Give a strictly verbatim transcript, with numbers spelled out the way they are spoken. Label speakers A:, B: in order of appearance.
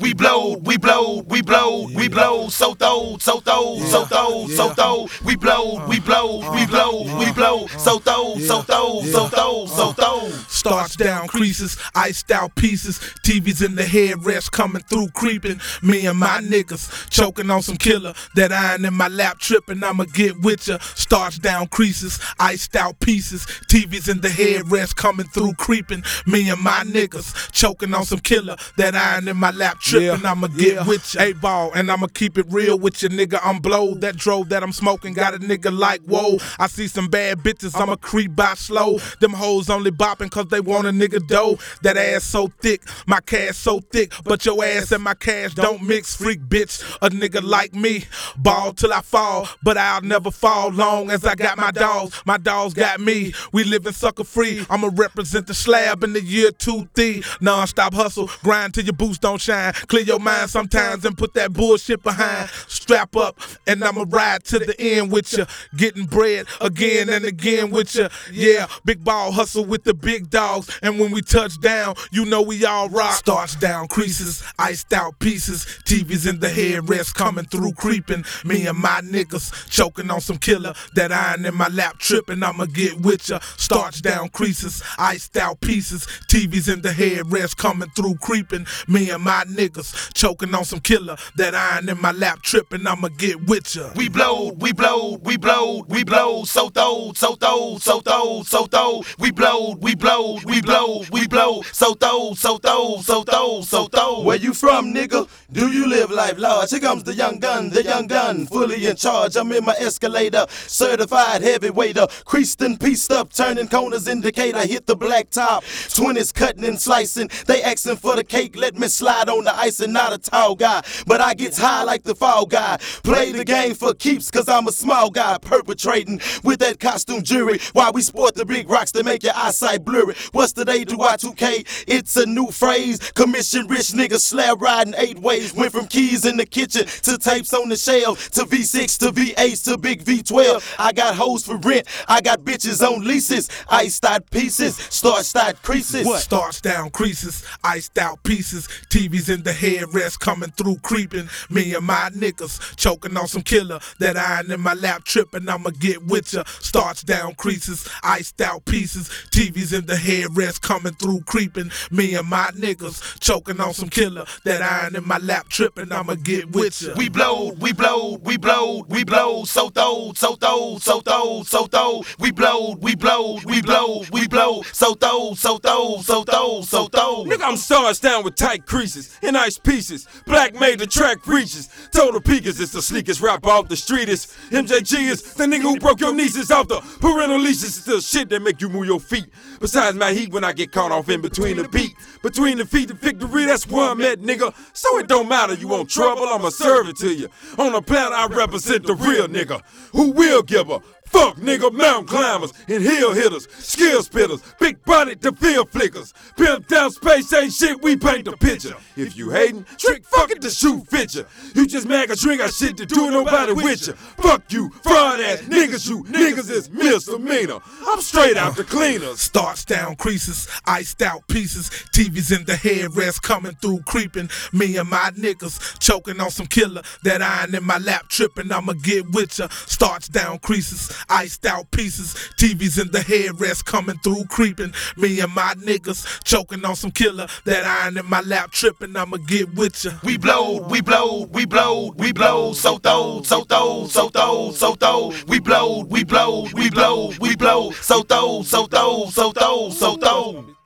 A: We blow, we blow, we blow, we blow, so throw, so throw, so throw, so throw. We blow, we blow, we blow, we blow, so throw, so throw, so throw, so throw.
B: Starts down creases, iced out pieces, T Vs in the headrest coming through creeping. Me and my niggas choking on some killer, that iron in my lap tripping, I'ma get with ya. Starts down creases, iced out pieces, T Vs in the headrest coming through creeping. Me and my niggas choking on some killer, that iron in my lap tripping, I'ma get yeah. with ya. A-ball, and I'ma keep it real with ya, nigga. I'm blowed. That drove that I'm smoking got a nigga like, whoa. I see some bad bitches, I'ma creep by slow. Them hoes only bopping cause they want a nigga dough. That ass so thick, my cash so thick, but your ass and my cash don't mix. Freak bitch, a nigga like me, ball till I fall, but I'll never fall long as I got my dogs. My dogs got me, we living sucker free. I'ma represent the slab in the year two three. Non-stop hustle, grind till your boots don't shine. Clear your mind sometimes and put that bullshit behind. Strap up and I'ma ride to the end with ya. Getting bread again and again with ya. Yeah, big ball hustle with the big dogs, and when we touch down, you know we all rock. Starts down creases, iced out pieces, T Vs in the headrest coming through creeping. Me and my niggas choking on some killer, that iron in my lap tripping, I'ma get with ya. Starts down creases, iced out pieces, T Vs in the headrest coming through creeping. Me and my niggas choking on some killer, that iron in my lap tripping, I'ma get with ya.
A: We blow, we blow, we blow, we blow, so throw, so throw, so throw, so throw. We blow, we blow, we blow, we blow, so throw, so throw, so throw, so throw.
C: Where you from, nigga? Do you live life large? Here comes the young gun, the young gun, fully in charge. I'm in my escalator, certified heavyweighter, creased and pieced up, turning corners indicate I hit the black top. Twenties cutting and slicing, they asking for the cake, let me slide on the ice and not a tall guy. But I gets high like the fall guy, play the game for keeps cause I'm a small guy, perpetrating with that costume jury, while we sport the big rocks to make your eyesight blurry. What's the day to Y two K? It's a new phrase, commission rich niggas slab riding eight ways. Went from keys in the kitchen to tapes on the shelf, to V six to V eight to big V twelve. I got hoes for rent, I got bitches on leases, iced out pieces, start start creases.
B: What? Starts down creases, iced out pieces, T Vs in the headrest coming through creeping. Me and my niggas choking on some killer, that iron in my lap tripping, I'ma get with ya. Starts down creases, iced out pieces, T Vs in the headrest coming through creeping. Me and my niggas choking on some killer, that iron in my lap tripping, I'ma get with ya.
A: We blow, we blow, we blow, we blow, so throw, so throw, so throw, so throw. We blow, we blow, we blow, we blow, so throw, so throw, so throw, so throw.
D: Nigga, I'm stars down with tight creases and ice pieces. Black made the track reaches. Total Peakers is the sleekest rapper off the streetest. M J G is the nigga who broke your nieces off the parental leashes. It's the shit that make you move your feet. Besides my heat when I get caught off in between the beat. Between the feet, the victory, that's where I'm at, nigga. So it don't matter, you want trouble, I'ma serve it to you. On the planet, I represent the real nigga who will give a fuck, nigga, mountain climbers and hill hitters, skill spitters, big bodied to field flickers. Pimp down space ain't shit, we paint the picture. If you hatin', trick fucking the shoe fit ya. You just mad cause you ain't got shit to do, nobody with ya. Fuck you, fraud ass niggas, you niggas is misdemeanor. I'm straight out the cleaners.
B: Starts down creases, iced out pieces, T Vs in the headrest coming through creeping. Me and my niggas choking on some killer, that iron in my lap tripping, I'ma get with ya. Starts down creases, iced out pieces, T Vs in the headrest coming through creeping. Me and my niggas choking on some killer, that iron in my lap tripping, I'ma get with ya.
A: We blow, we blow, we blow, we blow, so throw, so throw, so throw, so throw. We blow, we blow, we blow, we blow, so throw, so throw, so throw, so throw.